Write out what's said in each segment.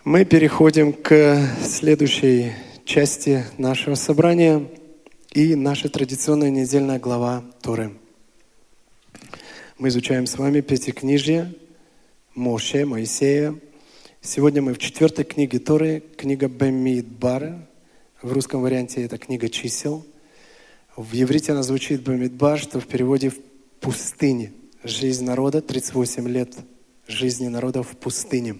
Мы переходим к следующей части нашего собрания и наша традиционная недельная глава Торы. Мы изучаем с вами Пятикнижие Моше, Моисея. Сегодня мы в 4 книге Торы, книга Бамидбар. В русском варианте это книга чисел. В иврите она звучит Бамидбар, что в переводе «в пустыне». Жизнь народа, 38 лет жизни народа в пустыне.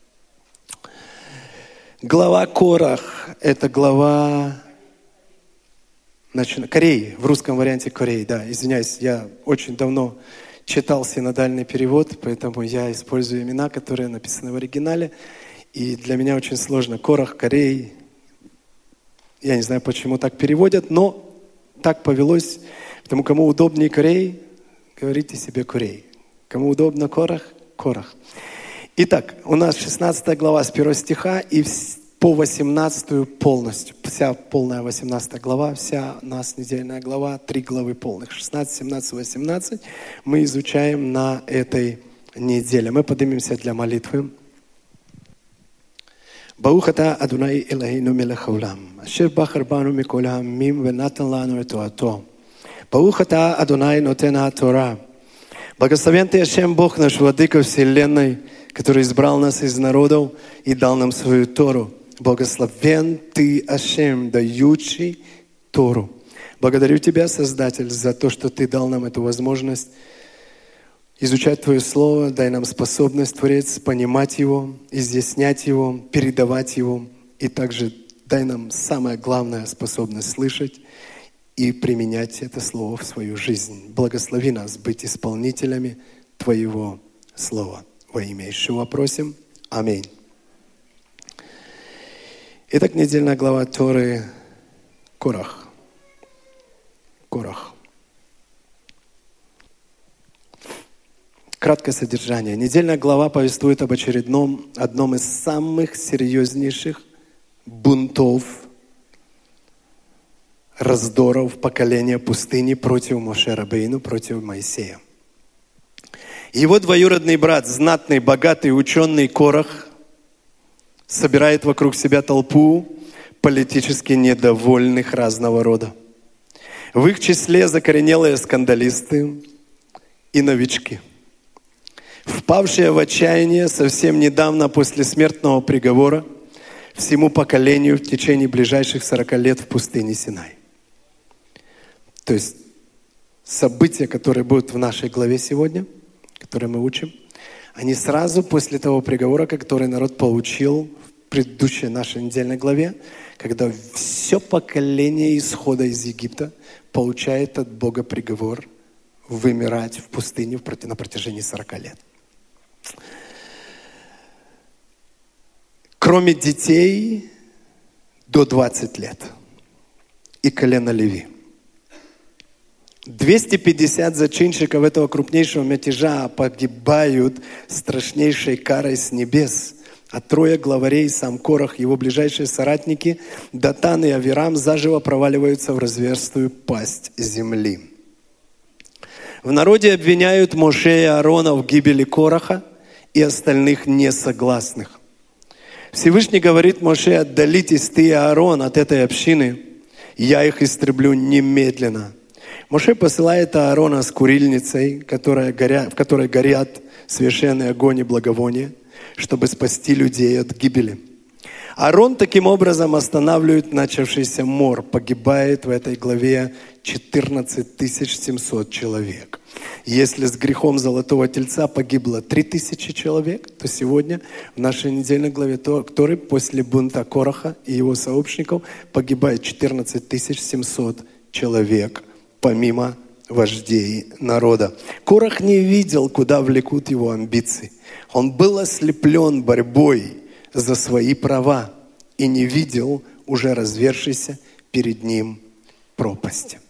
Глава Корах – это глава Корей, в русском варианте Корей, да, извиняюсь, я очень давно читал синодальный перевод, поэтому я использую имена, которые написаны в оригинале, и для меня очень сложно. Корах, Корей, я не знаю, почему так переводят, но так повелось, потому кому удобнее Корей, говорите себе Корей. Кому удобно Корах, Корах. Итак, у нас 16 глава с 1 стиха и по 18 полностью. Вся полная 18 глава, вся у нас недельная глава, 3 главы полных. 16, 17, 18 мы изучаем на этой неделе. Мы поднимемся для молитвы. Барух ата Адонай Элохейну мелech хаолам, ашер бахар бану микол хаамим венатан лану эт торато. Барух ата Адонай нотен хаТора. Благословен Ты, Ашем, Бог наш, Владыка Вселенной, который избрал нас из народов и дал нам свою Тору. Благословен Ты, Ашем, дающий Тору. Благодарю Тебя, Создатель, за то, что Ты дал нам эту возможность изучать Твое Слово. Дай нам способность, Творец, понимать его, изъяснять его, передавать его. И также дай нам самое главное способность слышать и применять это Слово в свою жизнь. Благослови нас быть исполнителями Твоего Слова. Во имя Ишуа просим. Аминь. Итак, недельная глава Торы Корах. Корах. Краткое содержание. Недельная глава повествует об одном из самых серьезнейших бунтов, раздоров поколения пустыни против Моше Рабейну, против Моисея. Его двоюродный брат, знатный, богатый, ученый Корах, собирает вокруг себя толпу политически недовольных разного рода. В их числе закоренелые скандалисты и новички, впавшие в отчаяние совсем недавно после смертного приговора всему поколению в течение ближайших 40 лет в пустыне Синай. То есть события, которые будут в нашей главе сегодня, которые мы учим, они сразу после того приговора, который народ получил в предыдущей нашей недельной главе, когда все поколение исхода из Египта получает от Бога приговор вымирать в пустыне на протяжении 40 лет. Кроме детей до 20 лет и колена Леви. 250 зачинщиков этого крупнейшего мятежа погибают страшнейшей карой с небес. А 3 главарей, сам Корах, его ближайшие соратники, Датан и Авирам, заживо проваливаются в разверстую пасть земли. В народе обвиняют Моше и Аарона в гибели Кораха и остальных несогласных. Всевышний говорит Моше: «Отдалитесь ты и Аарон от этой общины, я их истреблю немедленно». Моше посылает Аарона с курильницей, в которой горят священный огонь и благовония, чтобы спасти людей от гибели. Аарон таким образом останавливает начавшийся мор. Погибает в этой главе 14 700 человек. Если с грехом золотого тельца погибло 3000 человек, то сегодня в нашей недельной главе Торы после бунта Кораха и его сообщников погибает 14 700 человек, помимо вождей народа. Корах не видел, куда влекут его амбиции. Он был ослеплен борьбой за свои права и не видел уже развершейся перед ним пропасти.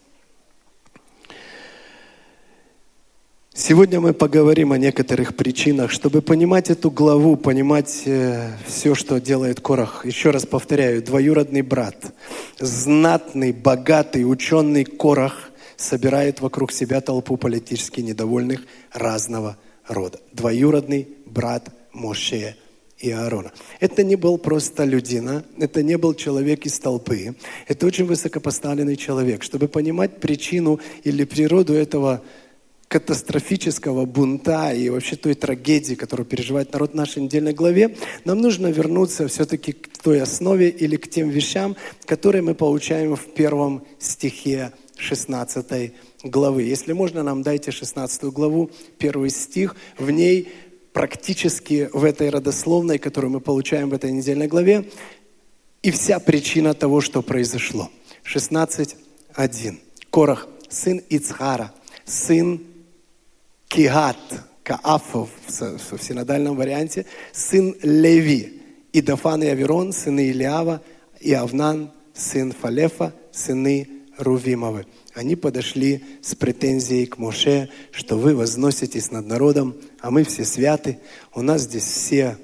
Сегодня мы поговорим о некоторых причинах, чтобы понимать эту главу, понимать все, что делает Корах. Еще раз повторяю, двоюродный брат, знатный, богатый, ученый Корах собирает вокруг себя толпу политически недовольных разного рода. Двоюродный брат Моше и Аарона. Это не был просто людина, это не был человек из толпы, это очень высокопоставленный человек. Чтобы понимать причину или природу этого катастрофического бунта и вообще той трагедии, которую переживает народ в нашей недельной главе, нам нужно вернуться все-таки к той основе или к тем вещам, которые мы получаем в 1 стихе 16 главы. Если можно, нам дайте 16 главу, 1 стих. В ней практически в этой родословной, которую мы получаем в этой недельной главе, и вся причина того, что произошло. 16:1. Корах, сын Ицхара, сын Кигат, Каафов в синодальном варианте, сын Леви, и Дафан и Аверон, сыны Илиава, и Авнан, сын Фалефа, сыны Рувимовы. Они подошли с претензией к Моше, что вы возноситесь над народом, а мы все святы, у нас здесь все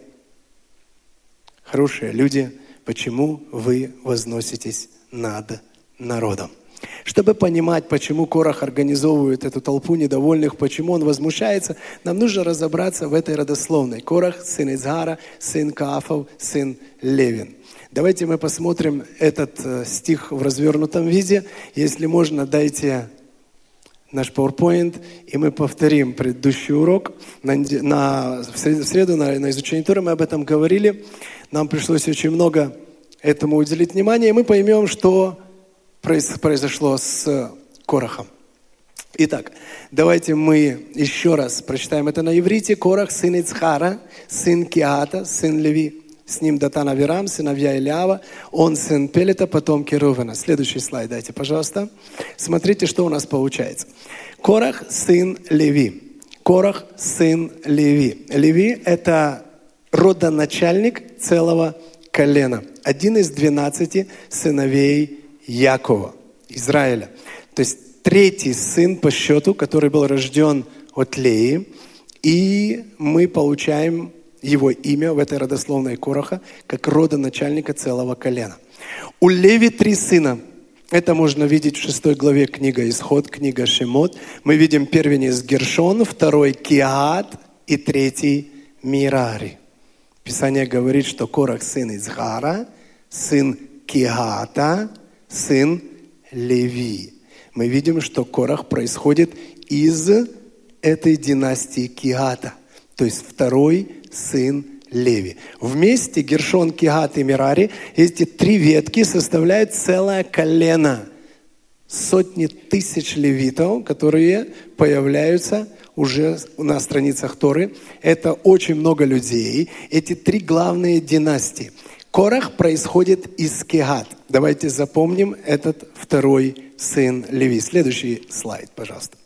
хорошие люди, почему вы возноситесь над народом? Чтобы понимать, почему Корах организовывает эту толпу недовольных, почему он возмущается, нам нужно разобраться в этой родословной. Корах, сын Ицхара, сын Каафов, сын Левин. Давайте мы посмотрим этот стих в развернутом виде. Если можно, дайте наш PowerPoint, и мы повторим предыдущий урок. В среду на изучении Торы мы об этом говорили. Нам пришлось очень много этому уделить внимания, и мы поймем, что произошло с Корахом. Итак, давайте мы еще раз прочитаем это на иврите. Корах, сын Ицхара, сын Киата, сын Леви. С ним Датан, Авирам, сыновья Илиава. Он сын Пелета, потомки Рувена. Следующий слайд дайте, пожалуйста. Смотрите, что у нас получается. Корах, сын Леви. Корах, сын Леви. Леви – это родоначальник целого колена. Один из 12 сыновей Якова, Израиля. То есть третий сын по счету, который был рожден от Леи. И мы получаем его имя в этой родословной Кораха как родоначальника целого колена. У Леви 3 сына. Это можно видеть в 6 главе книга Исход, книга Шемот. Мы видим первенец Гершон, второй Киат и третий Мирари. Писание говорит, что Корах сын Ицхара, сын Киата, сын Леви. Мы видим, что Корах происходит из этой династии Киата, то есть второй сын Леви. Вместе Гершон, Киат и Мирари, эти 3 ветки составляют целое колено. Сотни тысяч левитов, которые появляются уже на страницах Торы. Это очень много людей. Эти 3 главные династии. Корах происходит из Киат. Давайте запомним этот второй сын Леви. Следующий слайд, пожалуйста.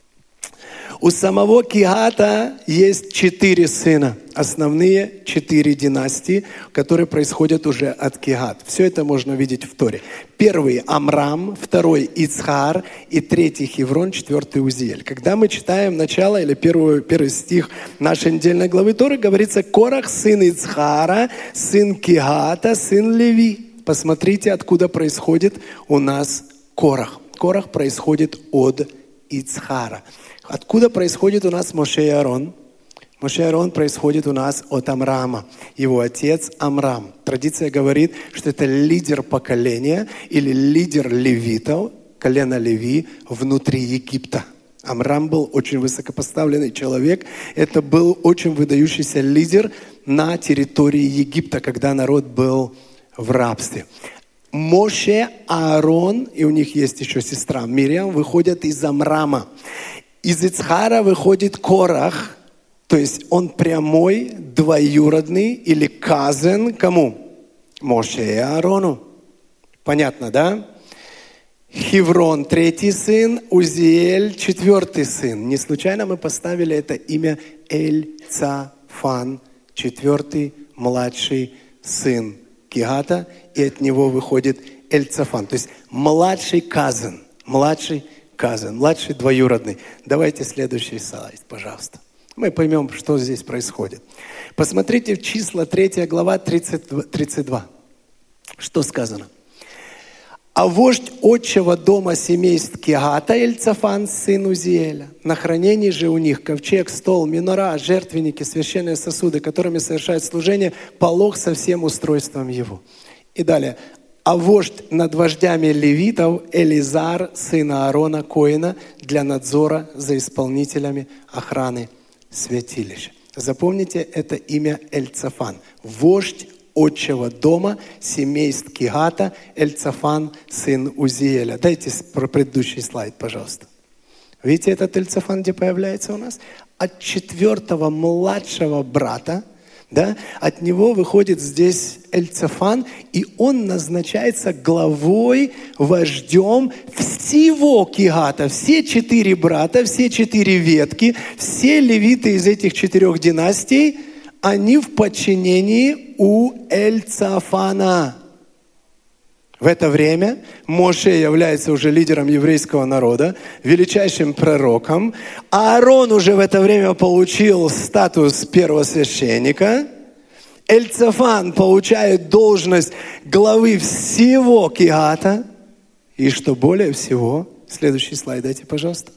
У самого Киата есть 4 сына. Основные 4 династии, которые происходят уже от Киат. Все это можно видеть в Торе. Первый Амрам, второй Ицхар и третий Хеврон, 4 Узиэль. Когда мы читаем начало или первый стих нашей недельной главы Торы, говорится: Корах, сын Ицхара, сын Киата, сын Леви. Посмотрите, откуда происходит у нас Корах. Корах происходит от Ицхара. Откуда происходит у нас Моше и Аарон? Моше и Аарон происходит у нас от Амрама. Его отец Амрам. Традиция говорит, что это лидер поколения или лидер левитов, колена Леви, внутри Египта. Амрам был очень высокопоставленный человек. Это был очень выдающийся лидер на территории Египта, когда народ был в рабстве. Моше, Аарон, и у них есть еще сестра Мирьям, выходят из Амрама. Из Ицхара выходит Корах, то есть он прямой, двоюродный или казен кому? Моше и Аарону. Понятно, да? Хеврон 3 сын, Узиэль 4 сын. Не случайно мы поставили это имя Эль-Цафан, 4 младший сын Киата, и от него выходит Эль-Цафан, то есть младший казен, младший двоюродный. Давайте следующий слайд, пожалуйста. Мы поймем, что здесь происходит. Посмотрите в числа 3 глава 32. Что сказано? А вождь отчего дома семейств Кеата Эльцафан, сын Узиэля. На хранении же у них ковчег, стол, минора, жертвенники, священные сосуды, которыми совершает служение, полог со всем устройством его. И далее. А вождь над вождями левитов Элизар, сына Аарона, Коэна, для надзора за исполнителями охраны святилища. Запомните это имя Эльцафан. Вождь отчего дома семейств Кеата Эльцафан, сын Узиэля. Дайте предыдущий слайд, пожалуйста. Видите этот Эльцафан, где появляется у нас? От 4-го младшего брата, да, от него выходит здесь Эльцафан, и он назначается главой, вождем всего Кеата. Все 4 брата, все 4 ветки, все левиты из этих 4 династий, они в подчинении у Эльцафана. В это время Моше является уже лидером еврейского народа, величайшим пророком. Аарон уже в это время получил статус первосвященника. Эльцафан получает должность главы всего Кеата. И что более всего, следующий слайд дайте, пожалуйста.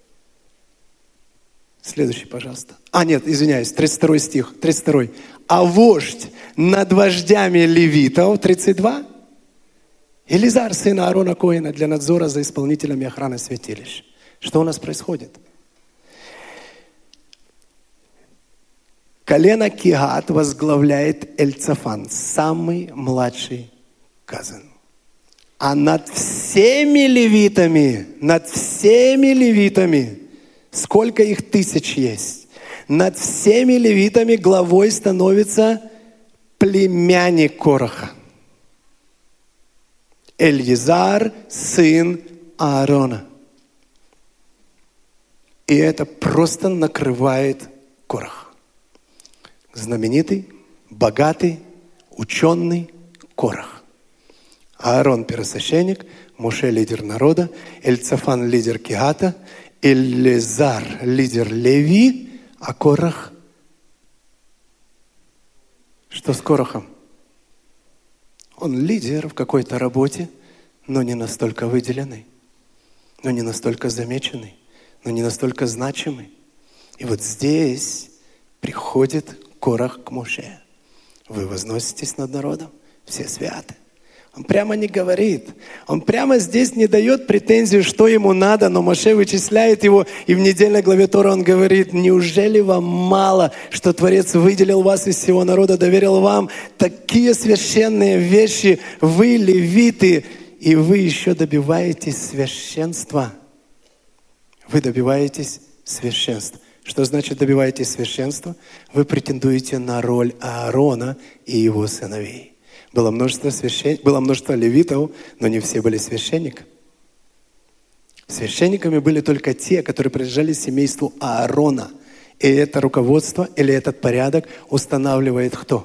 Следующий, пожалуйста. Нет, извиняюсь, 32 стих, 32. А вождь над вождями левитов, 32. Элизар, сын Аарона Коэна, для надзора за исполнителями охраны святилища. Что у нас происходит? Колено Кеат возглавляет Эльцафан, самый младший казан. А над всеми левитами, сколько их тысяч есть, над всеми левитами главой становится племянник Кораха. Эльезар, сын Аарона. И это просто накрывает Корах. Знаменитый, богатый, ученый Корах. Аарон первосвященник, Моше лидер народа, Эльцафан лидер Кеата, Эльезар лидер Леви, а Корах? Что с Корахом? Он лидер в какой-то работе, но не настолько выделенный, но не настолько замеченный, но не настолько значимый. И вот здесь приходит Корах к Моше. Вы возноситесь над народом, все святы. Он прямо не говорит. Он прямо здесь не дает претензию, что ему надо, но Моше вычисляет его, и в недельной главе Тора он говорит: неужели вам мало, что Творец выделил вас из всего народа, доверил вам такие священные вещи, вы левиты, и вы еще добиваетесь священства. Вы добиваетесь священства. Что значит добиваетесь священства? Вы претендуете на роль Аарона и его сыновей. Было множество левитов, но не все были священниками. Священниками были только те, которые принадлежали семейству Аарона. И это руководство или этот порядок устанавливает кто?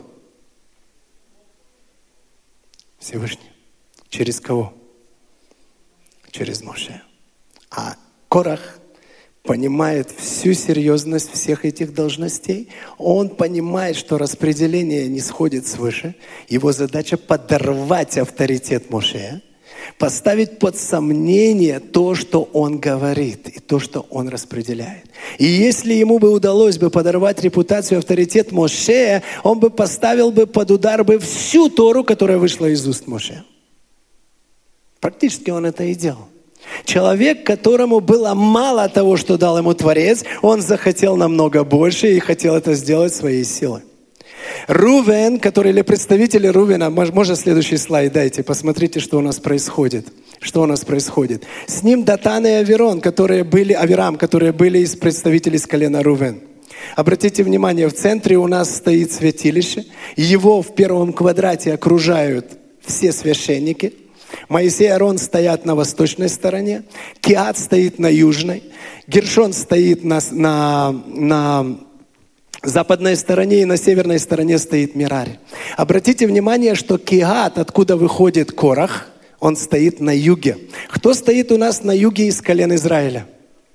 Всевышний. Через кого? Через Моше. А Корах понимает всю серьезность всех этих должностей. Он понимает, что распределение не сходит свыше. Его задача подорвать авторитет Моше, поставить под сомнение то, что он говорит, и то, что он распределяет. И если ему бы удалось бы подорвать репутацию и авторитет Моше, он бы поставил бы под удар бы всю Тору, которая вышла из уст Моше. Практически он это и делал. Человек, которому было мало того, что дал ему Творец, он захотел намного больше и хотел это сделать своей силой. Рувен, или представители Рувена, можно следующий слайд дайте, посмотрите, что у нас происходит. Что у нас происходит? С ним Датан и Авирам, которые были из представителей с колена Рувен. Обратите внимание, в центре у нас стоит святилище, его в первом квадрате окружают все священники. Моисей и Аарон стоят на восточной стороне, Кеат стоит на южной, Гершон стоит на западной стороне, и на северной стороне стоит Мерари. Обратите внимание, что Кеат, откуда выходит Корах, он стоит на юге. Кто стоит у нас на юге из колен Израиля?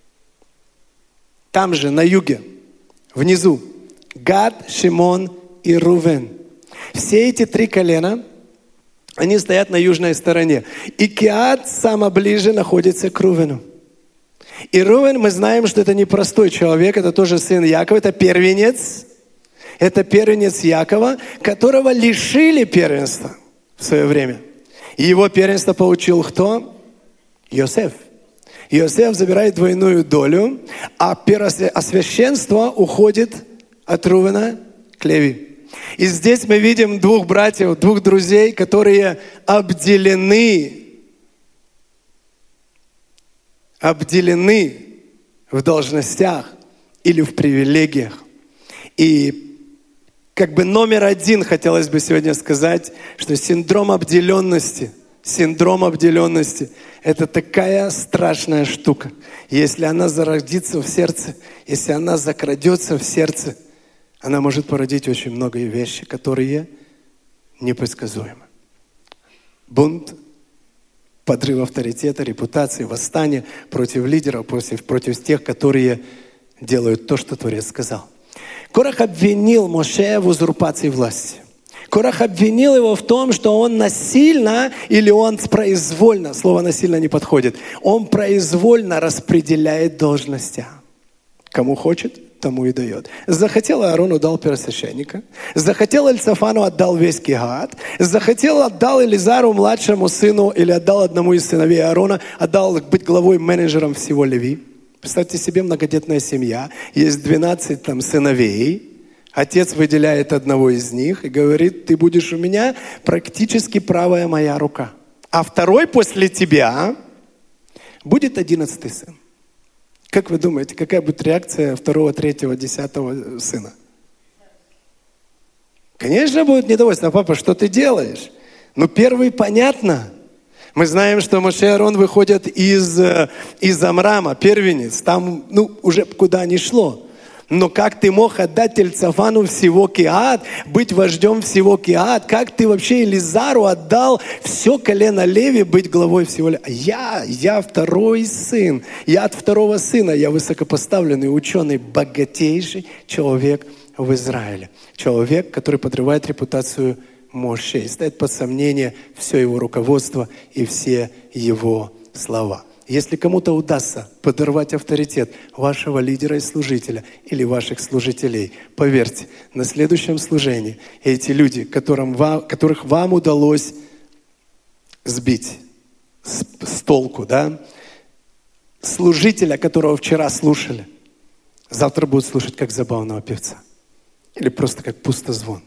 Там же, на юге, внизу, Гад, Шимон и Рувен. Все эти три колена Они стоят на южной стороне. И Кеат самое ближе находится к Рувену. И Рувен, мы знаем, что это не простой человек, это тоже сын Якова, это первенец. Это первенец Якова, которого лишили первенства в свое время. И его первенство получил кто? Йосеф. Йосеф забирает двойную долю, а священство уходит от Рувена к Леви. И здесь мы видим двух братьев, двух друзей, которые обделены в должностях или в привилегиях. И как бы номер один хотелось бы сегодня сказать, что синдром обделенности – это такая страшная штука. Если она зародится в сердце, если она закрадется в сердце, она может породить очень многие вещи, которые непредсказуемы. Бунт, подрыв авторитета, репутации, восстание против лидеров, против тех, которые делают то, что Творец сказал. Корах обвинил Моше в узурпации власти. Корах обвинил его в том, что он насильно или он произвольно, слово «насильно» не подходит, он произвольно распределяет должности. Кому хочет, тому и дает. Захотел Аарону, дал первосвященника. Захотел Эльцафану, отдал весь Кеат. Захотел, отдал Элизару, младшему сыну, или отдал одному из сыновей Аарона, отдал быть главой, менеджером всего Леви. Представьте себе, многодетная семья. Есть 12 там сыновей. Отец выделяет одного из них и говорит: ты будешь у меня практически правая моя рука. А второй после тебя будет 11-й сын. Как вы думаете, какая будет реакция 2-го, 3-го, 10-го сына? Конечно, будет недовольство. Папа, что ты делаешь? Ну, первый понятно. Мы знаем, что Моше и Аарон выходят из Амрама, первенец. Там, уже куда ни шло. Но как ты мог отдать Эльцафану всего Кеат, быть вождем всего Кеат? Как ты вообще Элизару отдал все колено Леви быть главой всего Леви? Я второй сын. Я от второго сына. Я высокопоставленный ученый, богатейший человек в Израиле. Человек, который подрывает репутацию Моше и ставит под сомнение все его руководство и все его слова. Если кому-то удастся подорвать авторитет вашего лидера и служителя или ваших служителей, поверьте, на следующем служении эти люди, которых вам удалось сбить с толку, служителя, которого вчера слушали, завтра будут слушать как забавного певца или просто как пустозвон.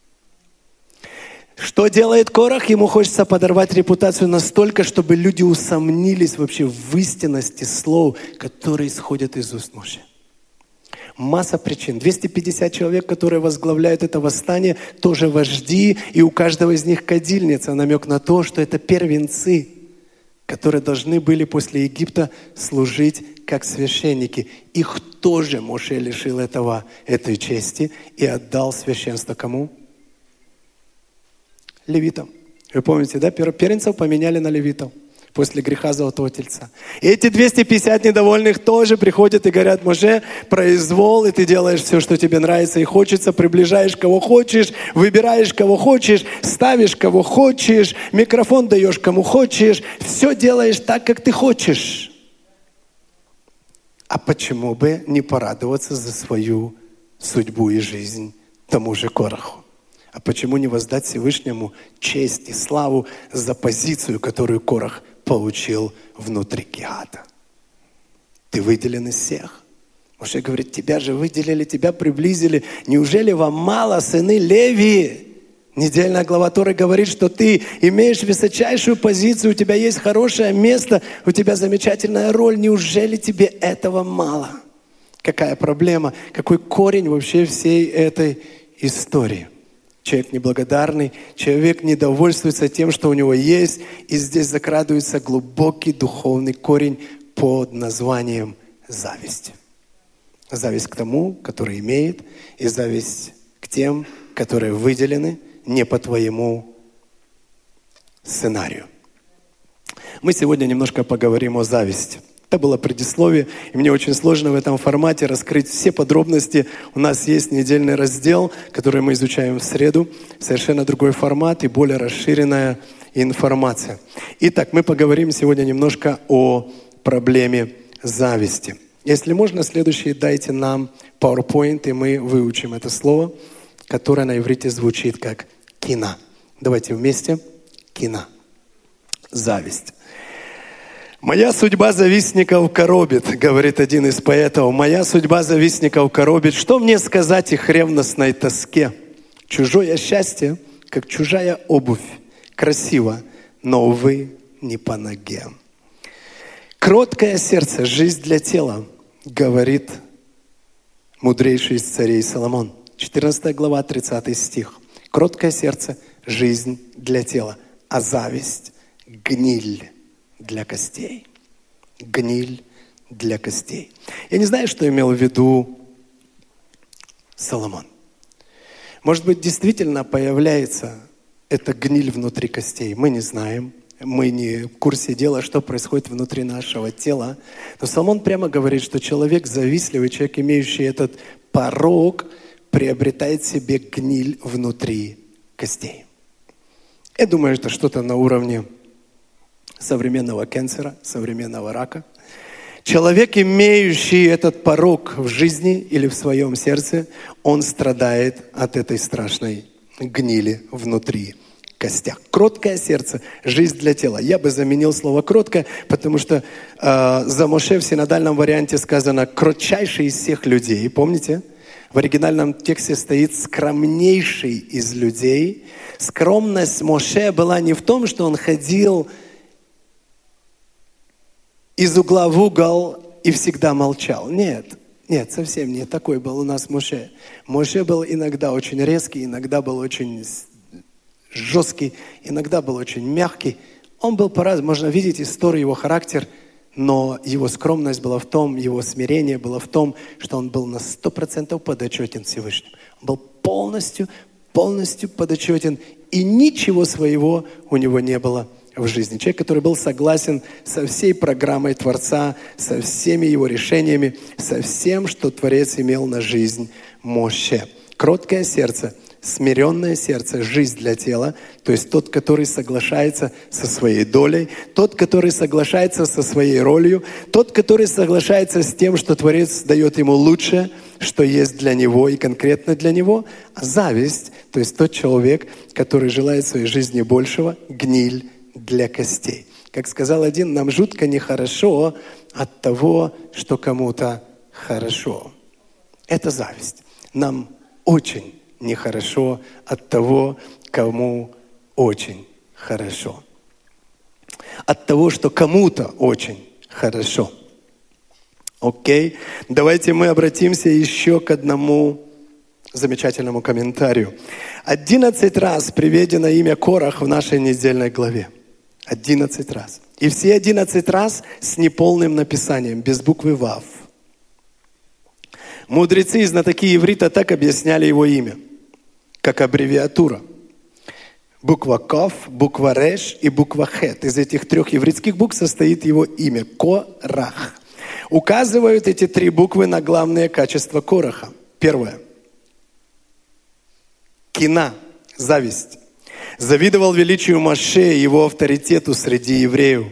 Что делает Корах? Ему хочется подорвать репутацию настолько, чтобы люди усомнились вообще в истинности слов, которые исходят из уст Моше. Масса причин. 250 человек, которые возглавляют это восстание, тоже вожди, и у каждого из них кадильница. Намек на то, что это первенцы, которые должны были после Египта служить как священники. Их тоже Моше лишил этой чести и отдал священство кому? Левитам. Вы помните, первенцев поменяли на левитов после греха Золотого Тельца. И эти 250 недовольных тоже приходят и говорят: Моше, произвол, и ты делаешь все, что тебе нравится и хочется, приближаешь кого хочешь, выбираешь кого хочешь, ставишь кого хочешь, микрофон даешь кому хочешь, все делаешь так, как ты хочешь. А почему бы не порадоваться за свою судьбу и жизнь тому же Кораху? А почему не воздать Всевышнему честь и славу за позицию, которую Корах получил внутри Кеата? Ты выделен из всех. Моше говорит: тебя же выделили, тебя приблизили. Неужели вам мало, сыны Леви? Недельная глава Торы говорит, что ты имеешь высочайшую позицию, у тебя есть хорошее место, у тебя замечательная роль. Неужели тебе этого мало? Какая проблема? Какой корень вообще всей этой истории? Человек неблагодарный, человек недовольствуется тем, что у него есть. И здесь закрадывается глубокий духовный корень под названием зависть. Зависть к тому, который имеет, и зависть к тем, которые выделены не по твоему сценарию. Мы сегодня немножко поговорим о зависти. Это было предисловие, и мне очень сложно в этом формате раскрыть все подробности. У нас есть недельный раздел, который мы изучаем в среду, совершенно другой формат и более расширенная информация. Итак, мы поговорим сегодня немножко о проблеме зависти. Если можно, следующее дайте нам PowerPoint, и мы выучим это слово, которое на иврите звучит как «кина». Давайте вместе. «Кина». Зависть. «Моя судьба завистников коробит», говорит один из поэтов. «Моя судьба завистников коробит. Что мне сказать их ревностной тоске? Чужое счастье, как чужая обувь. Красиво, но, увы, не по ноге. Кроткое сердце, жизнь для тела», говорит мудрейший из царей Соломон. 14 глава, 30 стих. Кроткое сердце, жизнь для тела, а зависть — гниль для костей. Гниль для костей. Я не знаю, что имел в виду Соломон. Может быть, действительно появляется эта гниль внутри костей. Мы не знаем. Мы не в курсе дела, что происходит внутри нашего тела. Но Соломон прямо говорит, что человек завистливый, человек, имеющий этот порок, приобретает себе гниль внутри костей. Я думаю, это что-то на уровне современного канцера, современного рака. Человек, имеющий этот порок в жизни или в своем сердце, он страдает от этой страшной гнили внутри костях. Кроткое сердце, жизнь для тела. Я бы заменил слово «кроткое», потому что за Моше в синодальном варианте сказано «кротчайший из всех людей». Помните? В оригинальном тексте стоит «скромнейший из людей». Скромность Моше была не в том, что он ходил из угла в угол и всегда молчал. Нет, совсем не такой был у нас Моше. Моше был иногда очень резкий, иногда был очень жесткий, иногда был очень мягкий. Он был по-разному. Можно видеть историю, его характер, но его скромность была в том, его смирение было в том, что он был на 100% подотчетен Всевышнему. Он был полностью подотчетен, и ничего своего у него не было в жизни. Человек, который был согласен со всей программой Творца, со всеми его решениями, со всем, что Творец имел на жизнь Моше. Кроткое сердце, смиренное сердце, жизнь для тела, то есть тот, который соглашается со своей долей, тот, который соглашается со своей ролью, тот, который соглашается с тем, что Творец дает ему лучшее, что есть для него и конкретно для него. А зависть, то есть тот человек, который желает в своей жизни большего, гниль для костей. Как сказал один, нам жутко нехорошо от того, что кому-то хорошо. Это зависть. Нам очень нехорошо от того, кому очень хорошо. От того, что кому-то очень хорошо. Окей? Давайте мы обратимся еще к одному замечательному комментарию. 11 раз приведено имя Корах в нашей недельной главе. 11 раз. И все 11 раз с неполным написанием, без буквы «Вав». Мудрецы и знатоки иврита так объясняли его имя, как аббревиатура. Буква «Ков», буква «Реш» и буква «Хет». Из этих трех еврейских букв состоит его имя – Корах. Указывают эти три буквы на главные качества Кораха. Первое. Кина – зависть. Завидовал величию Моше и его авторитету среди евреев.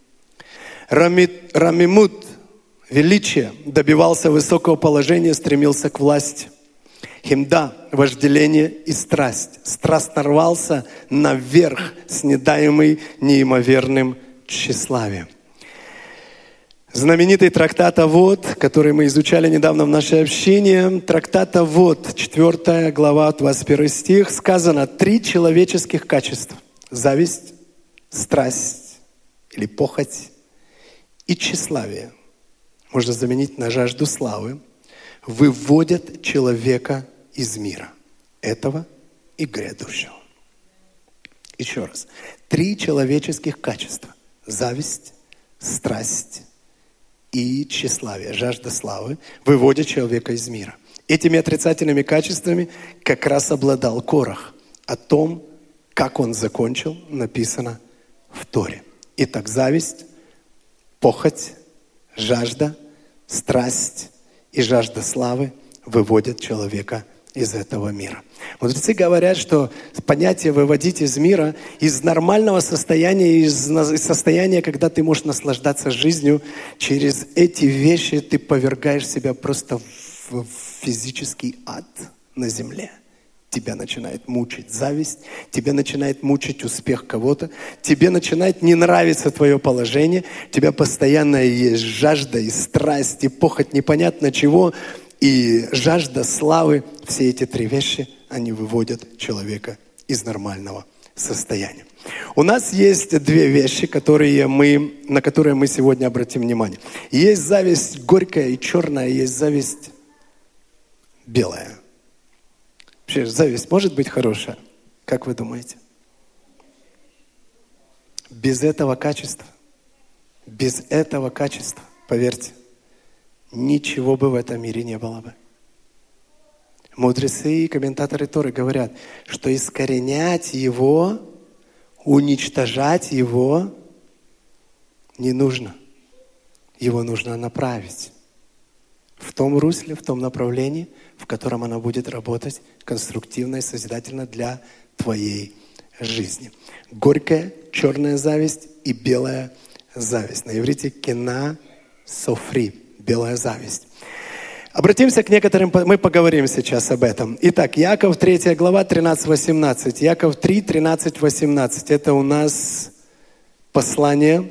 Рамимут – величие, добивался высокого положения, стремился к власти. Химда – вожделение и страсть. Страстно рвался наверх, снедаемый неимоверным тщеславием. Знаменитый трактат Авот, который мы изучали недавно в нашей общине, трактат Авот, 4 глава, 21 стих, сказано 3 человеческих качества. Зависть, страсть или похоть и тщеславие. Можно заменить на жажду славы. Выводят человека из мира этого и грядущего. Еще раз. 3 человеческих качества. Зависть, страсть и тщеславие, жажда славы, выводят человека из мира. Этими отрицательными качествами как раз обладал Корах. О том, как он закончил, написано в Торе. Итак, зависть, похоть, Жажда, страсть и жажда славы выводят человека из этого мира. Мудрецы говорят, что понятие «выводить из мира», из нормального состояния, из состояния, когда ты можешь наслаждаться жизнью, через эти вещи ты повергаешь себя просто в физический ад на земле. Тебя начинает мучить зависть, тебя начинает мучить успех кого-то, тебе начинает не нравиться твое положение, у тебя постоянно есть жажда и страсть, и похоть непонятно чего, и жажда славы. Все эти три вещи, они выводят человека из нормального состояния. У нас есть две вещи, на которые мы сегодня обратим внимание. Есть зависть горькая и черная, есть зависть белая. Вообще, зависть может быть хорошая? Как вы думаете? Без этого качества, поверьте, ничего бы в этом мире не было бы. Мудрецы и комментаторы Торы говорят, что искоренять его, уничтожать его не нужно. Его нужно направить в том русле, в том направлении, в котором она будет работать конструктивно и созидательно для твоей жизни. Горькая, черная зависть и белая зависть. На иврите кена софри, белая зависть. Обратимся к некоторым, мы поговорим сейчас об этом. Итак, Яков 3 глава 13-18. Яков 3, 13-18. Это у нас послание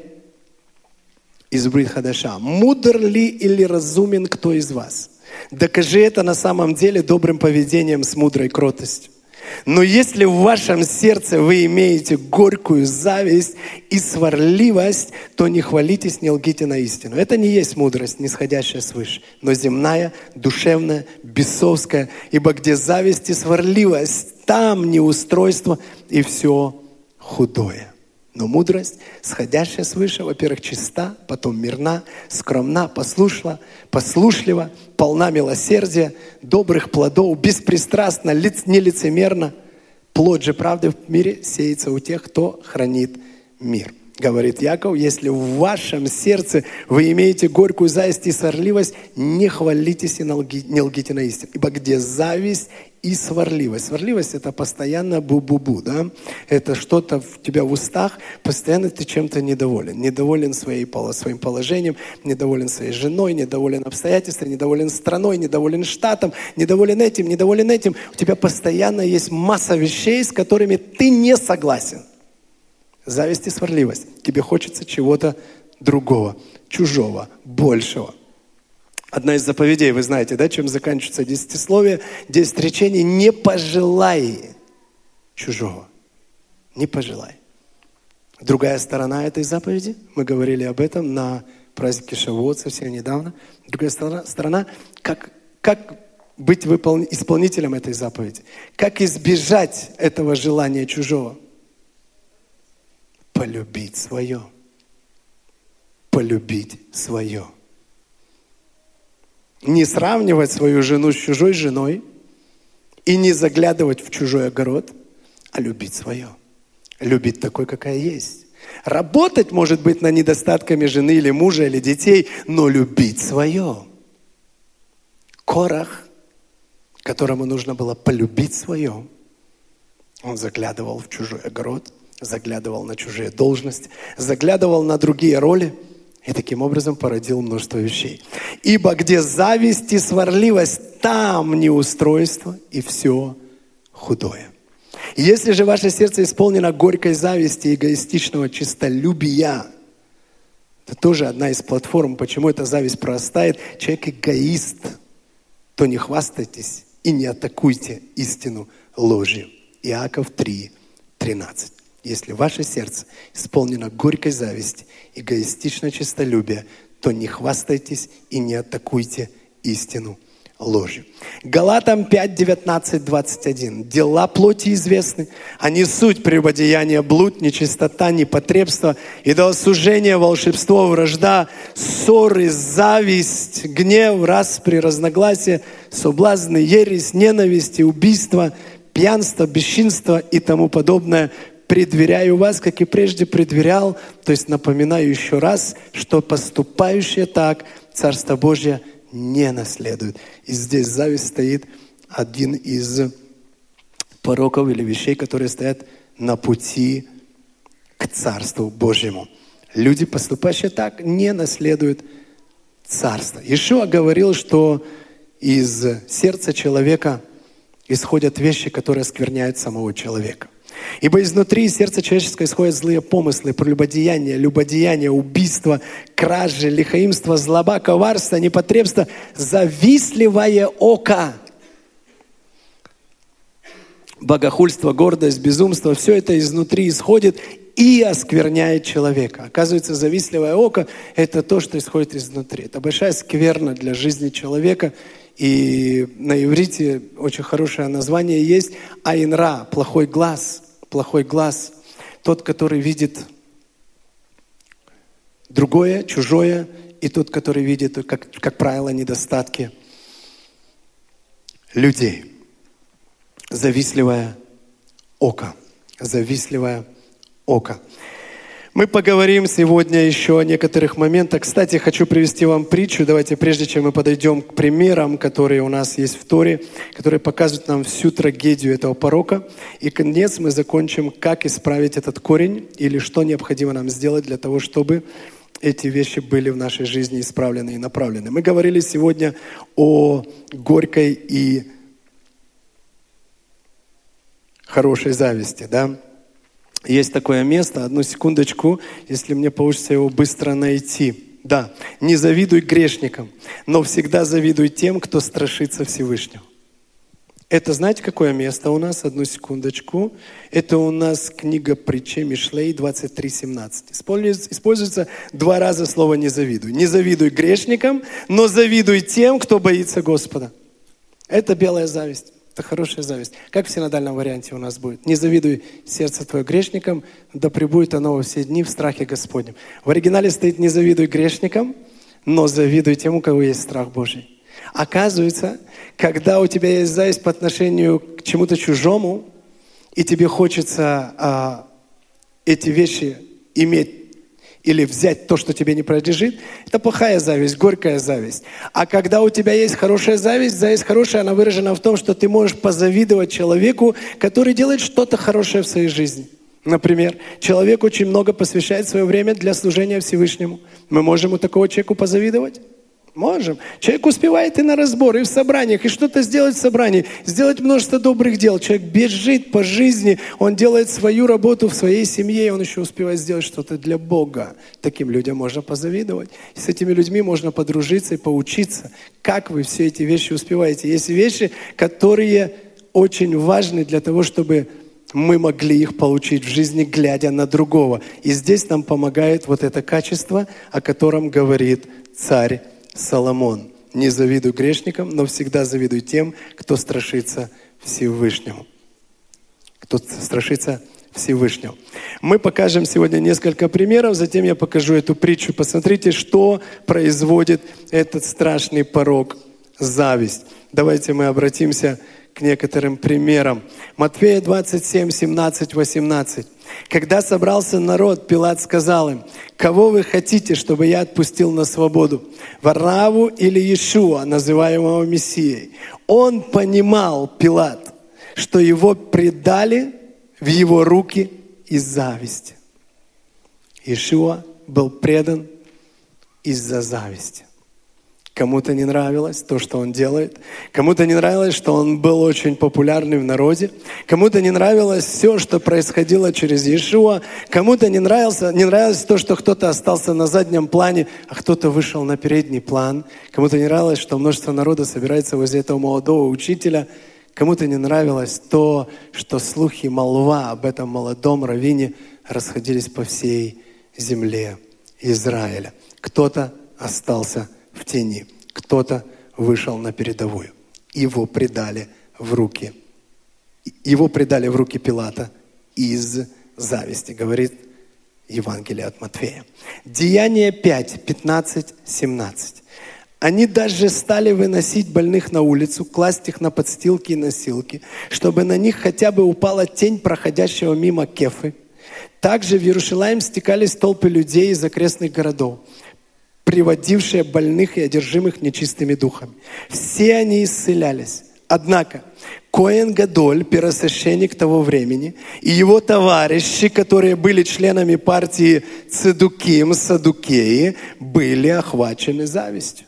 из Брит Хадаша. «Мудр ли или разумен кто из вас? Докажи это на самом деле добрым поведением с мудрой кротостью. Но если в вашем сердце вы имеете горькую зависть и сварливость, то не хвалитесь, не лгите на истину». Это не есть мудрость, нисходящая свыше, но земная, душевная, бесовская. Ибо где зависть и сварливость, там неустройство и все худое. Но мудрость, сходящая свыше, во-первых, чиста, потом мирна, скромна, послушлива, полна милосердия, добрых плодов, беспристрастна, нелицемерна. Плод же правды в мире сеется у тех, кто хранит мир. Говорит Яков, если в вашем сердце вы имеете горькую зависть и сварливость, не хвалитесь и не лгите на истину. Ибо где зависть и сварливость. Сварливость — это постоянно бу-бу-бу, да? Это что-то у тебя в устах, постоянно ты чем-то недоволен. Недоволен своим положением, недоволен своей женой, недоволен обстоятельствами, недоволен страной, недоволен штатом, недоволен этим. У тебя постоянно есть масса вещей, с которыми ты не согласен. Зависть и сварливость. Тебе хочется чего-то другого, чужого, большего. Одна из заповедей, вы знаете, да, чем заканчивается десятисловие, 10 речений: не пожелай чужого. Не пожелай. Другая сторона этой заповеди, мы говорили об этом на празднике Шавуот совсем недавно. Другая сторона, как быть исполнителем этой заповеди. Как избежать этого желания чужого. Полюбить свое. Полюбить свое. Не сравнивать свою жену с чужой женой и не заглядывать в чужой огород, а любить свое. Любить такой, какая есть. Работать, может быть, над недостатками жены или мужа, или детей, но любить свое. Корах, которому нужно было полюбить свое, он заглядывал в чужой огород, заглядывал на чужие должности, заглядывал на другие роли и таким образом породил множество вещей. Ибо где зависть и сварливость, там неустройство и все худое. Если же ваше сердце исполнено горькой зависти и эгоистичного честолюбия, это тоже одна из платформ, почему эта зависть прорастает. Человек эгоист, то не хвастайтесь и не атакуйте истину ложью. Иаков 3, 13. Если ваше сердце исполнено горькой зависти, эгоистичное честолюбие, то не хвастайтесь и не атакуйте истину ложью. Галатам 5, 19, 21. Дела плоти известны, они суть прелюбодеяния, блуд, нечистота, непотребство, идолослужение, волшебство, вражда, ссоры, зависть, гнев, распри, разногласия, соблазны, ересь, ненависть, убийство, пьянство, бесчинство и тому подобное. предверяю вас, как и прежде предверял, то есть напоминаю еще раз, что поступающие так Царство Божье не наследуют. И здесь зависть стоит один из пороков или вещей, которые стоят на пути к Царству Божьему. Люди, поступающие так, не наследуют Царство. Иешуа говорил, что из сердца человека исходят вещи, которые оскверняют самого человека. Ибо изнутри сердца человеческого исходят злые помыслы, прелюбодеяния, любодеяния, убийства, кражи, лихоимство, злоба, коварство, непотребство, завистливое око, богохульство, гордость, безумство. Все это изнутри исходит и оскверняет человека. Оказывается, завистливое око – это то, что исходит изнутри. Это большая скверна для жизни человека. И на иврите очень хорошее название есть «айн-ра» – плохой глаз. Плохой глаз. Тот, который видит другое, чужое, и тот, который видит, как правило, недостатки людей. Завистливое око. Завистливое око. Мы поговорим сегодня еще о некоторых моментах. Кстати, хочу привести вам притчу. Давайте, прежде чем мы подойдем к примерам, которые у нас есть в Торе, которые показывают нам всю трагедию этого порока. И конец мы закончим, как исправить этот корень или что необходимо нам сделать для того, чтобы эти вещи были в нашей жизни исправлены и направлены. Мы говорили сегодня о горькой и хорошей зависти, да? Есть такое место, одну секундочку, если мне получится его быстро найти. Да, не завидуй грешникам, но всегда завидуй тем, кто страшится Всевышнего. Это знаете, какое место у нас? Одну секундочку. Это у нас книга Притчи Мишлей 23:17. Используется 2 раза слово «не завидуй». Не завидуй грешникам, но завидуй тем, кто боится Господа. Это белая зависть. Это хорошая зависть. Как в синодальном варианте у нас будет? Не завидуй сердце твое грешникам, да пребудет оно во все дни в страхе Господнем. В оригинале стоит не завидуй грешникам, но завидуй тем, у кого есть страх Божий. Оказывается, когда у тебя есть зависть по отношению к чему-то чужому, и тебе хочется эти вещи иметь, или взять то, что тебе не принадлежит, это плохая зависть, горькая зависть. А когда у тебя есть хорошая зависть хорошая, она выражена в том, что ты можешь позавидовать человеку, который делает что-то хорошее в своей жизни. Например, человек очень много посвящает свое время для служения Всевышнему. Мы можем у такого человека позавидовать? Можем. Человек успевает и на разбор, и в собраниях, и что-то сделать в собрании, сделать множество добрых дел. Человек бежит по жизни, он делает свою работу в своей семье, и он еще успевает сделать что-то для Бога. Таким людям можно позавидовать. И с этими людьми можно подружиться и поучиться, как вы все эти вещи успеваете. Есть вещи, которые очень важны для того, чтобы мы могли их получить в жизни, глядя на другого. И здесь нам помогает вот это качество, о котором говорит царь Соломон. Не завидуй грешникам, но всегда завидуй тем, кто страшится Всевышнему. Кто страшится Всевышнего. Мы покажем сегодня несколько примеров, затем я покажу эту притчу. Посмотрите, что производит этот страшный порок – зависть. Давайте мы обратимся к некоторым примерам. Матфея 27, 17, 18. Когда собрался народ, Пилат сказал им: «Кого вы хотите, чтобы я отпустил на свободу? Варнаву или Иешуа, называемого Мессией?» Он понимал, Пилат, что его предали в его руки из зависти. Иешуа был предан из-за зависти. Кому-то не нравилось то, что он делает. Кому-то не нравилось, что он был очень популярным в народе. Кому-то не нравилось все, что происходило через Иешуа. Кому-то не нравилось то, что кто-то остался на заднем плане, а кто-то вышел на передний план. Кому-то не нравилось, что множество народа собирается возле этого молодого учителя. Кому-то не нравилось то, что слухи, молва об этом молодом раввине расходились по всей земле Израиля. Кто-то остался в тени, кто-то вышел на передовую. Его предали в руки Пилата из зависти, говорит Евангелие от Матфея. Деяние 5, 15, 17. Они даже стали выносить больных на улицу, класть их на подстилки и носилки, чтобы на них хотя бы упала тень проходящего мимо Кефы. Также в Иерусалим стекались толпы людей из окрестных городов, приводившие больных и одержимых нечистыми духами. Все они исцелялись. Однако Коэн Гадоль, первосвященник того времени, и его товарищи, которые были членами партии Цедуким, Садукеи, были охвачены завистью.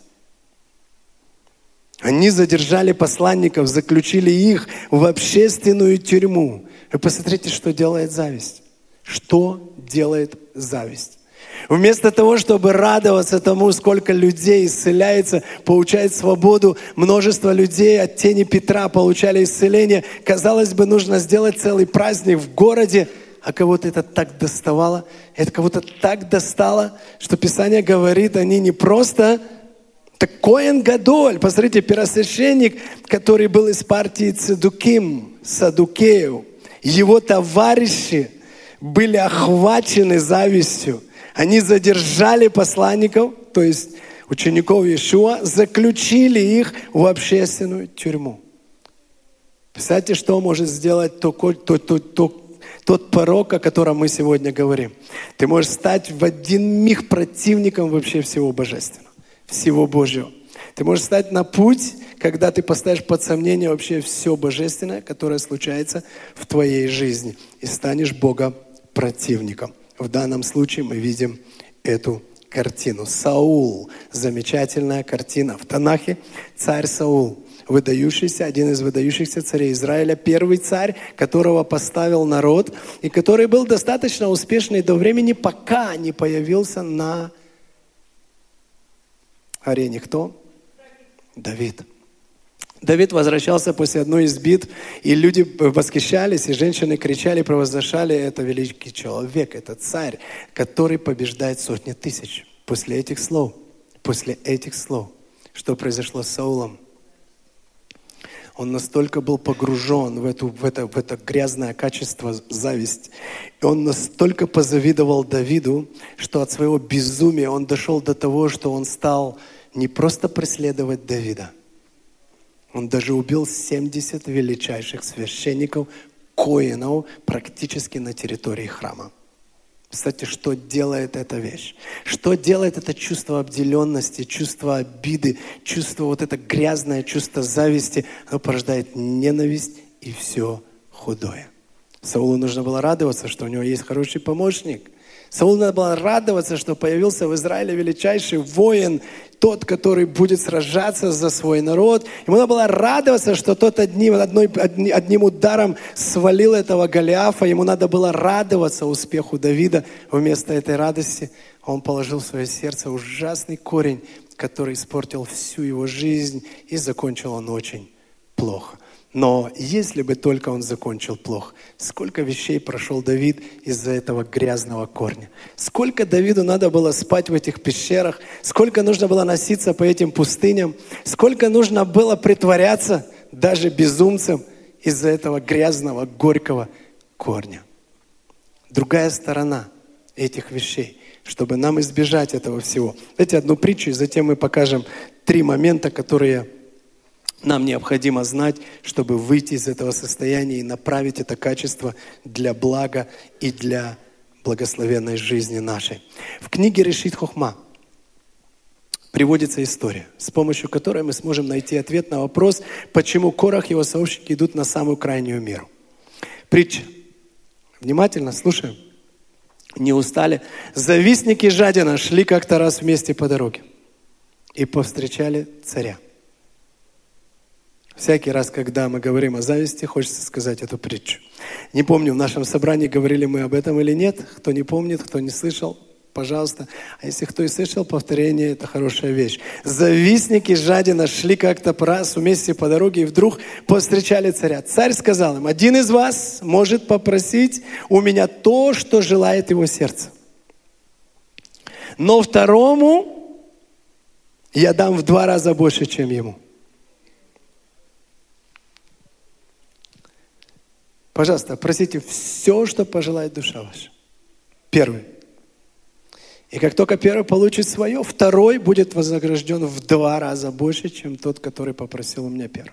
Они задержали посланников, заключили их в общественную тюрьму. Вы посмотрите, что делает зависть. Что делает зависть? Вместо того, чтобы радоваться тому, сколько людей исцеляется, получает свободу, множество людей от тени Петра получали исцеление. Казалось бы, нужно сделать целый праздник в городе, а кого-то это так доставало, это кого-то так достало, что Писание говорит, они не просто... Так Коэн Гадоль, посмотрите, первосвященник, который был из партии Цедуким, Садукеев, его товарищи были охвачены завистью. Они задержали посланников, то есть учеников Иешуа, заключили их в общественную тюрьму. Представляете, что может сделать тот порок, о котором мы сегодня говорим? Ты можешь стать в один миг противником вообще всего божественного, всего Божьего. Ты можешь стать на путь, когда ты поставишь под сомнение вообще все божественное, которое случается в твоей жизни, и станешь Бога противником. В данном случае мы видим эту картину. Саул. Замечательная картина. В Танахе царь Саул. Выдающийся, один из выдающихся царей Израиля. Первый царь, которого поставил народ. И который был достаточно успешный до времени, пока не появился на арене. Кто? Давид. Давид возвращался после одной из битв, и люди восхищались, и женщины кричали, провозглашали: это великий человек, это царь, который побеждает сотни тысяч. После этих слов, что произошло с Саулом? Он настолько был погружен в это грязное качество, зависть, и он настолько позавидовал Давиду, что от своего безумия он дошел до того, что он стал не просто преследовать Давида, он даже убил 70 величайших священников, коинов, практически на территории храма. Кстати, что делает эта вещь? Что делает это чувство обделенности, чувство обиды, чувство вот это грязное чувство зависти? Оно порождает ненависть и все худое. Саулу нужно было радоваться, что у него есть хороший помощник. Саулу надо было радоваться, что появился в Израиле величайший воин, тот, который будет сражаться за свой народ. Ему надо было радоваться, что тот одним ударом свалил этого Голиафа. Ему надо было радоваться успеху Давида. Вместо этой радости он положил в свое сердце ужасный корень, который испортил всю его жизнь, и закончил он очень плохо. Но если бы только он закончил плохо, сколько вещей прошел Давид из-за этого грязного корня. Сколько Давиду надо было спать в этих пещерах, сколько нужно было носиться по этим пустыням, сколько нужно было притворяться даже безумцем из-за этого грязного, горького корня. Другая сторона этих вещей, чтобы нам избежать этого всего. Дайте одну притчу, и затем мы покажем 3 момента, которые нам необходимо знать, чтобы выйти из этого состояния и направить это качество для блага и для благословенной жизни нашей. В книге Решит Хохма приводится история, с помощью которой мы сможем найти ответ на вопрос, почему Корах и его сообщники идут на самую крайнюю меру. Притча. Внимательно слушаем. Не устали. Завистники жадина шли как-то раз вместе по дороге и повстречали царя. Всякий раз, когда мы говорим о зависти, хочется сказать эту притчу. Не помню, в нашем собрании говорили мы об этом или нет. Кто не помнит, кто не слышал, пожалуйста. А если кто и слышал, повторение – это хорошая вещь. Завистники жадина шли как-то раз вместе по дороге и вдруг повстречали царя. Царь сказал им: один из вас может попросить у меня то, что желает его сердце. Но второму я дам в 2 раза больше, чем ему. Пожалуйста, просите все, что пожелает душа ваша. Первый. И как только первый получит свое, второй будет вознагражден в 2 раза больше, чем тот, который попросил у меня первый.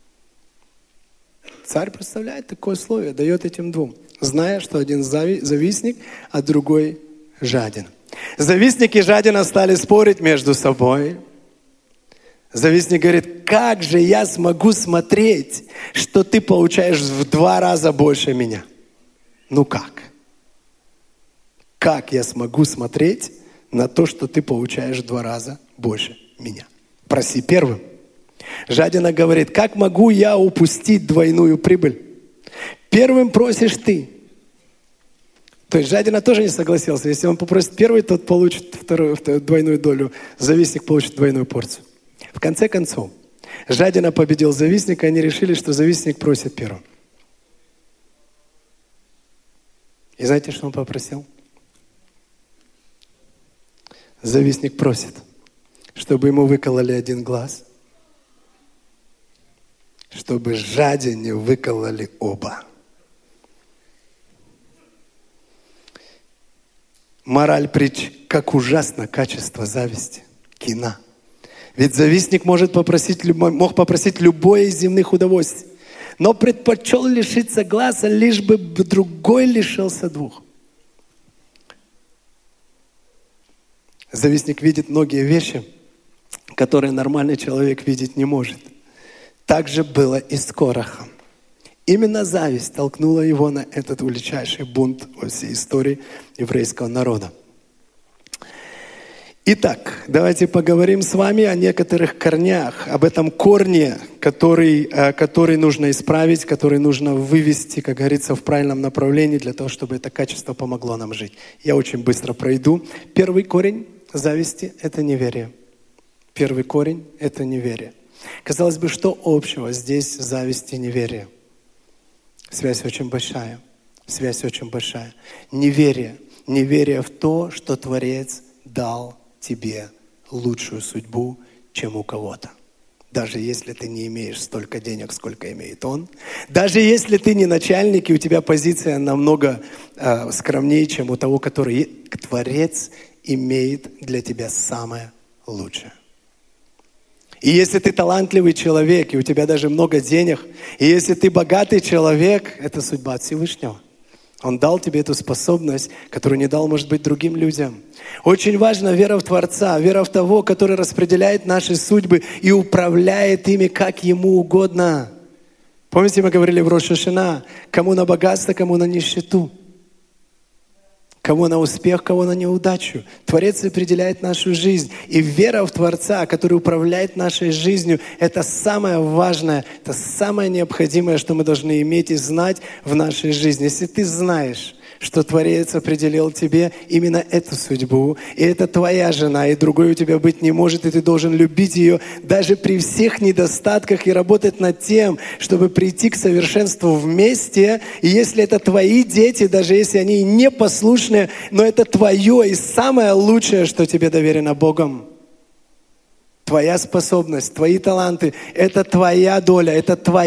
Царь представляет такое условие, дает этим двум, зная, что один завистник, а другой жаден. Завистник и жадина стали спорить между собой. Завистник говорит: как же я смогу смотреть, что ты получаешь в 2 раза больше меня? Ну как? Как я смогу смотреть на то, что ты получаешь в 2 раза больше меня? Проси первым. Жадина говорит: как могу я упустить двойную прибыль? Первым просишь ты. То есть жадина тоже не согласился. Если он попросит первый, тот получит вторую двойную долю. Завистник получит двойную порцию. В конце концов, жадина победил завистника, и они решили, что завистник просит первым. И знаете, что он попросил? Завистник просит, чтобы ему выкололи 1 глаз, чтобы жадине выкололи оба. Мораль притч: как ужасно качество зависти, кина. Ведь завистник мог попросить любое из земных удовольствий, но предпочел лишиться глаза, лишь бы другой лишился 2. Завистник видит многие вещи, которые нормальный человек видеть не может. Так же было и с Корахом. Именно зависть толкнула его на этот величайший бунт во всей истории еврейского народа. Итак, давайте поговорим с вами о некоторых корнях, об этом корне, который нужно исправить, который нужно вывести, как говорится, в правильном направлении для того, чтобы это качество помогло нам жить. Я очень быстро пройду. Первый корень зависти – это неверие. Первый корень – это неверие. Казалось бы, что общего здесь зависть и неверие? Связь очень большая. Связь очень большая. Неверие. Неверие в то, что Творец дал тебе лучшую судьбу, чем у кого-то. Даже если ты не имеешь столько денег, сколько имеет он. Даже если ты не начальник, и у тебя позиция намного скромнее, чем у того, который Творец имеет для тебя самое лучшее. И если ты талантливый человек, и у тебя даже много денег, и если ты богатый человек, это судьба от Всевышнего. Он дал тебе эту способность, которую не дал, может быть, другим людям. Очень важна вера в Творца, вера в того, который распределяет наши судьбы и управляет ими, как ему угодно. Помните, мы говорили в Рош ха-Шана, кому на богатство, кому на нищету. Кого на успех, кого на неудачу. Творец определяет нашу жизнь. И вера в Творца, который управляет нашей жизнью, это самое важное, это самое необходимое, что мы должны иметь и знать в нашей жизни. Если ты знаешь, что Творец определил тебе именно эту судьбу, и это твоя жена, и другой у тебя быть не может, и ты должен любить ее даже при всех недостатках и работать над тем, чтобы прийти к совершенству вместе. И если это твои дети, даже если они непослушные, но это твое и самое лучшее, что тебе доверено Богом. Твоя способность, твои таланты – это твоя доля,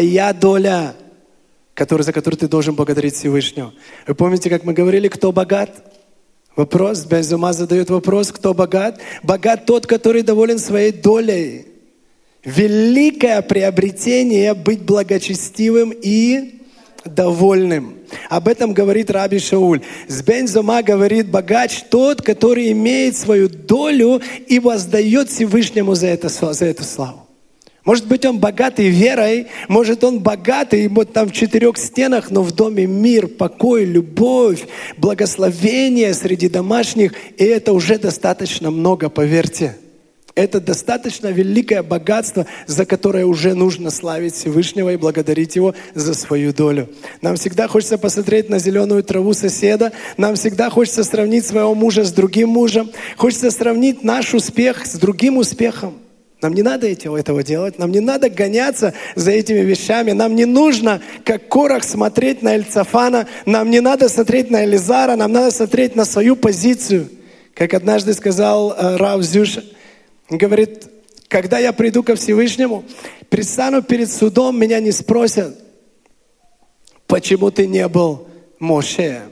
за которую ты должен благодарить Всевышнего. Вы помните, как мы говорили, кто богат? Вопрос, Бен-Зума задает вопрос, кто богат? Богат тот, который доволен своей долей. Великое приобретение быть благочестивым и довольным. Об этом говорит Раби Шауль. Бен-Зума говорит, богач тот, который имеет свою долю и воздает Всевышнему за эту славу. Может быть, он богатый верой, может, он богатый, вот там в 4 стенах, но в доме мир, покой, любовь, благословение среди домашних, и это уже достаточно много, поверьте. Это достаточно великое богатство, за которое уже нужно славить Всевышнего и благодарить Его за свою долю. Нам всегда хочется посмотреть на зеленую траву соседа, нам всегда хочется сравнить своего мужа с другим мужем, хочется сравнить наш успех с другим успехом. Нам не надо этого делать, нам не надо гоняться за этими вещами, нам не нужно, как Корах, смотреть на Эльцафана, нам не надо смотреть на Элизара, нам надо смотреть на свою позицию. Как однажды сказал Рав Зюша, он говорит, когда я приду ко Всевышнему, предстану перед судом, меня не спросят, почему ты не был Моше,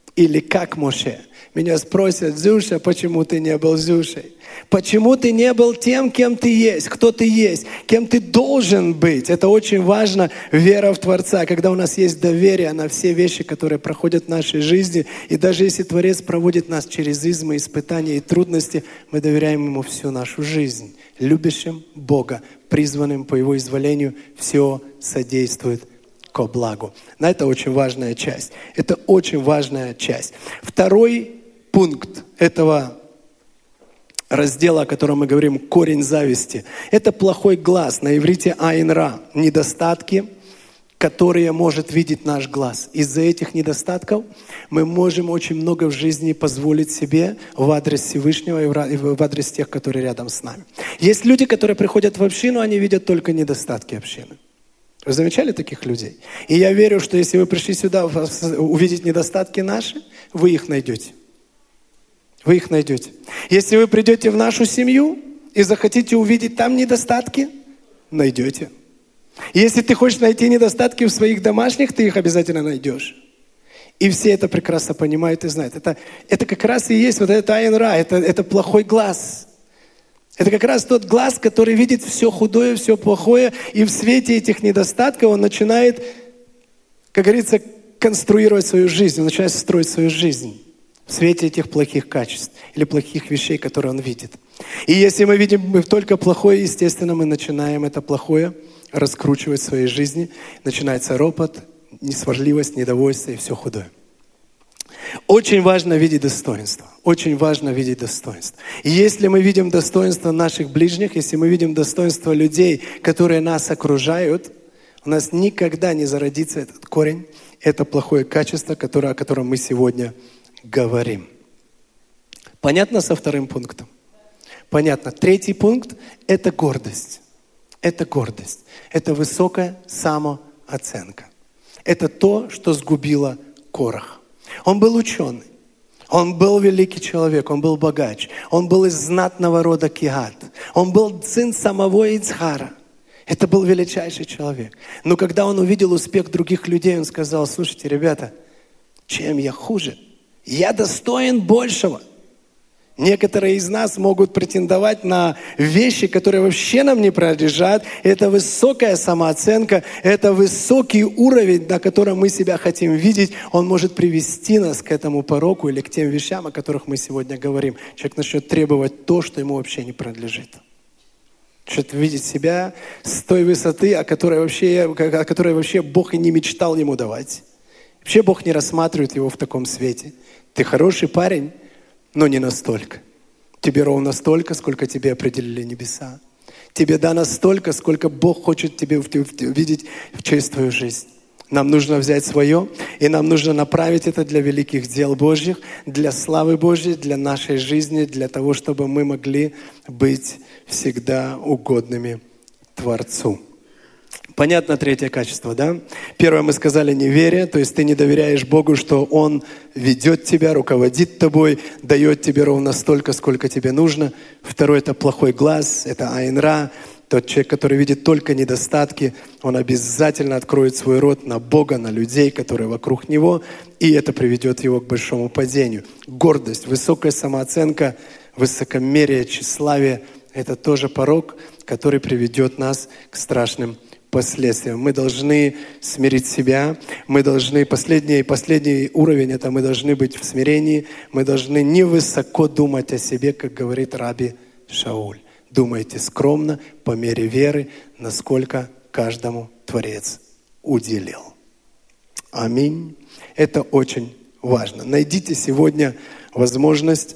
Или как Моше. Меня спросят: Зюша, почему ты не был Зюшей? Почему ты не был тем, кем ты есть, кто ты есть, кем ты должен быть? Это очень важно, вера в Творца, когда у нас есть доверие на все вещи, которые проходят в нашей жизни. И даже если Творец проводит нас через измы, испытания и трудности, мы доверяем Ему всю нашу жизнь. Любящим Бога, призванным по Его изволению, все содействует ко благу. Но это очень важная часть. Это очень важная часть. Второй пункт этого раздела, о котором мы говорим, корень зависти. Это плохой глаз, на иврите айн-ра, недостатки, которые может видеть наш глаз. Из-за этих недостатков мы можем очень много в жизни позволить себе в адрес Всевышнего и в адрес тех, которые рядом с нами. Есть люди, которые приходят в общину, они видят только недостатки общины. Вы замечали таких людей? И я верю, что если вы пришли сюда увидеть недостатки наши, вы их найдете. Вы их найдете. Если вы придете в нашу семью и захотите увидеть там недостатки, найдете. Если ты хочешь найти недостатки в своих домашних, ты их обязательно найдешь. И все это прекрасно понимают и знают. Это как раз и есть вот это айн-ра, это плохой глаз. Это как раз тот глаз, который видит все худое, все плохое, и в свете этих недостатков он начинает, как говорится, конструировать свою жизнь, он начинает строить свою жизнь в свете этих плохих качеств или плохих вещей, которые он видит. И если мы видим только плохое, естественно, мы начинаем это плохое раскручивать в своей жизни. Начинается ропот, несварливость, недовольство и все худое. Очень важно видеть достоинство. Очень важно видеть достоинство. И если мы видим достоинство наших ближних, если мы видим достоинство людей, которые нас окружают, у нас никогда не зародится этот корень, это плохое качество, о котором мы сегодня говорим. Понятно со вторым пунктом? Понятно. Третий пункт – это гордость. Это гордость. Это высокая самооценка. Это то, что сгубило Корах. Он был ученый. Он был великий человек, он был богач. Он был из знатного рода Киат. Он был сын самого Ицхара. Это был величайший человек. Но когда он увидел успех других людей, он сказал: слушайте, ребята, чем я хуже? Я достоин большего. Некоторые из нас могут претендовать на вещи, которые вообще нам не принадлежат. Это высокая самооценка, это высокий уровень, на котором мы себя хотим видеть. Он может привести нас к этому пороку или к тем вещам, о которых мы сегодня говорим. Человек начнет требовать то, что ему вообще не принадлежит. Начнет видеть себя с той высоты, о которой вообще Бог и не мечтал ему давать. Вообще Бог не рассматривает его в таком свете. Ты хороший парень, но не настолько. Тебе ровно столько, сколько тебе определили небеса. Тебе дано столько, сколько Бог хочет тебе видеть через твою жизнь. Нам нужно взять свое, и нам нужно направить это для великих дел Божьих, для славы Божьей, для нашей жизни, для того, чтобы мы могли быть всегда угодными Творцу. Понятно третье качество, да? Первое мы сказали — неверие, то есть ты не доверяешь Богу, что Он ведет тебя, руководит тобой, дает тебе ровно столько, сколько тебе нужно. Второе — это плохой глаз, это айн-ра, тот человек, который видит только недостатки, он обязательно откроет свой рот на Бога, на людей, которые вокруг него, и это приведет его к большому падению. Гордость, высокая самооценка, высокомерие, тщеславие — это тоже порок, который приведет нас к страшным последствиям. Мы должны смирить себя, мы должны, последний уровень, это мы должны быть в смирении, мы должны невысоко думать о себе, как говорит раби Шауль. Думайте скромно, по мере веры, насколько каждому Творец уделил. Аминь. Это очень важно. Найдите сегодня возможность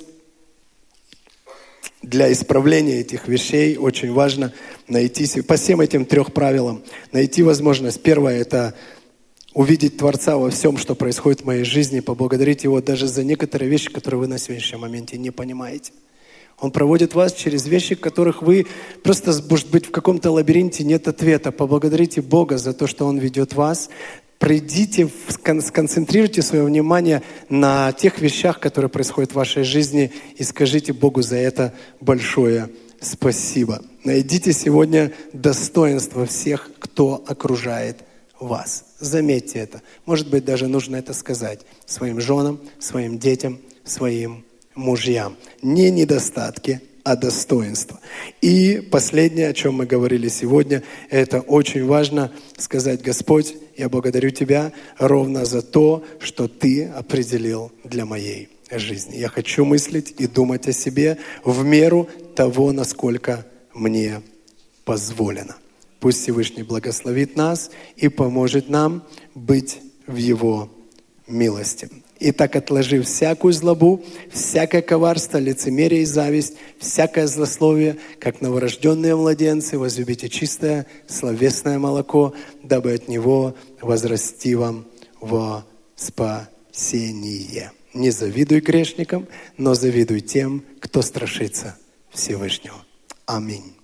для исправления этих вещей. Очень важно найти, по всем этим 3 правилам, найти возможность. Первое — это увидеть Творца во всем, что происходит в моей жизни, поблагодарить Его даже за некоторые вещи, которые вы на сегодняшнем моменте не понимаете. Он проводит вас через вещи, в которых вы просто, может быть, в каком-то лабиринте нет ответа. Поблагодарите Бога за то, что Он ведет вас. Придите, сконцентрируйте свое внимание на тех вещах, которые происходят в вашей жизни, и скажите Богу за это большое спасибо. Найдите сегодня достоинство всех, кто окружает вас. Заметьте это. Может быть, даже нужно это сказать своим женам, своим детям, своим мужьям. Не недостатки, а достоинства. И последнее, о чем мы говорили сегодня, это очень важно сказать: Господь, я благодарю Тебя ровно за то, что Ты определил для моей жизни. Я хочу мыслить и думать о себе в меру того, насколько мне позволено. Пусть Всевышний благословит нас и поможет нам быть в Его милости. Итак, отложив всякую злобу, всякое коварство, лицемерие и зависть, всякое злословие, как новорожденные младенцы, возлюбите чистое словесное молоко, дабы от него возрасти вам во спасение. Не завидуй грешникам, но завидуй тем, кто страшится Всевышнего. Аминь.